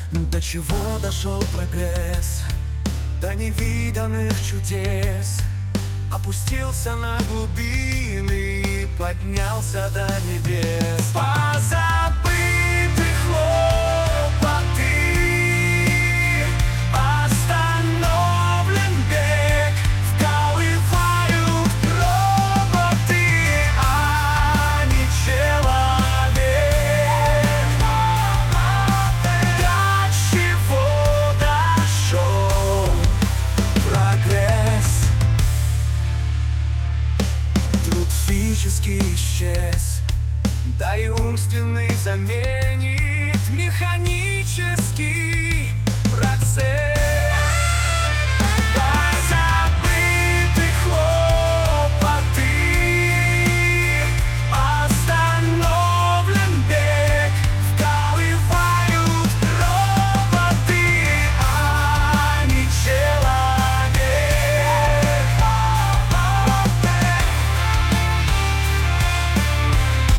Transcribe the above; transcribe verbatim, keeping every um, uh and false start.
До чего дошел прогресс, до невиданных чудес. Опустился на глубины и поднялся до небес. Позаботься